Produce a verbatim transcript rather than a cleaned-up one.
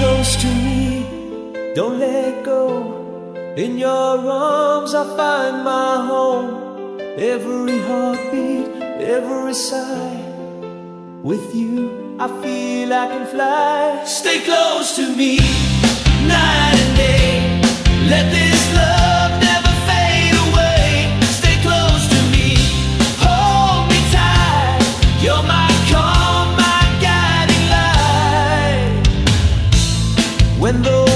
close to me, don't let go. In your arms I find my home. Every heartbeat, every sigh, with you I feel I can fly. Stay close to me, night and day. Let this love never fade away. Stay close to me, hold me tight. You're my calm, my guiding light. When the